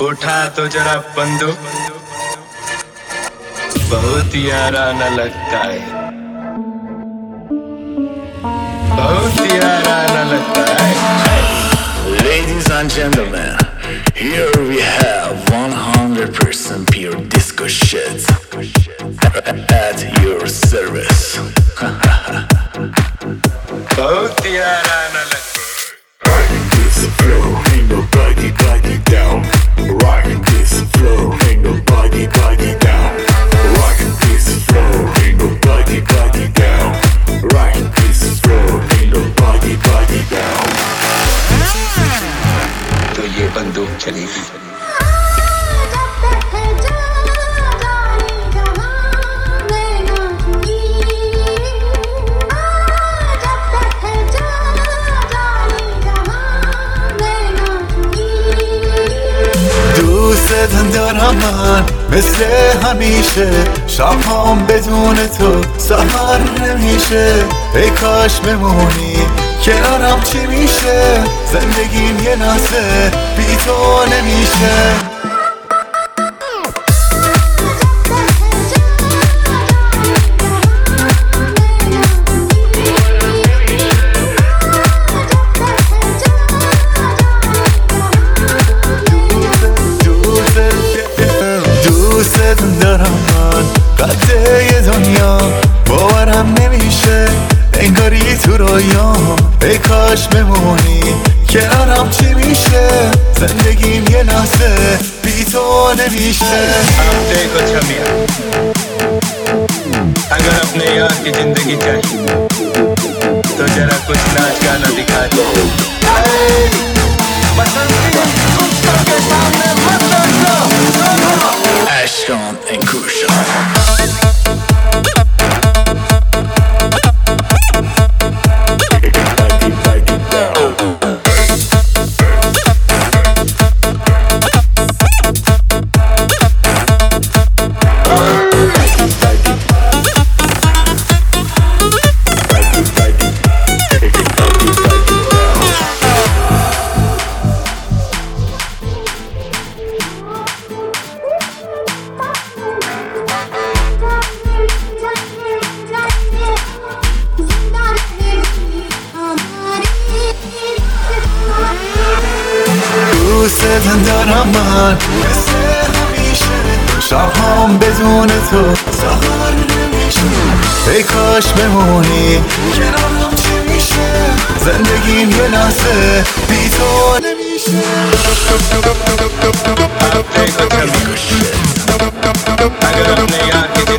उठा तो जरा बंदूक, बहुत याराना लगता है, बहुत याराना लगता है। Ladies and gentlemen, here we have 100% pure disco shit at your service. बहुत याराना लगता है। Rockin' this flow, ain't nobody body down. Rockin' this flow, ain't nobody body down. Rockin' this flow, ain't nobody body down. Rockin' this flow, ain't nobody body down. तो ये बंदूक चलेगी। دوست دارم من مثل همیشه، شبهام بدون تو سهر نمیشه. ای کاش بمونی کنارم، چی میشه؟ زندگیم یه لحظه بی تو نمیشه. دارم من قده دنیا، باورم نمیشه انگاری تو رویام. ای کاش بمونی کنارم، چی میشه؟ زندگیم یه لحظه بی تو نمیشه. देखो छमिया, अगर अपने यार की जिंदगी चाहिए तो जरा कुछ नाच गाना दिखा दो। Ashton and Kushan. دوست دارم من مثل همیشه، شبهام بدون تو سهر نمیشه. ای کاش بمونی کنارم، چی میشه؟ زندگیم یه لحظه بی تو نمیشه. देखो छमिया, अगर अपने यार की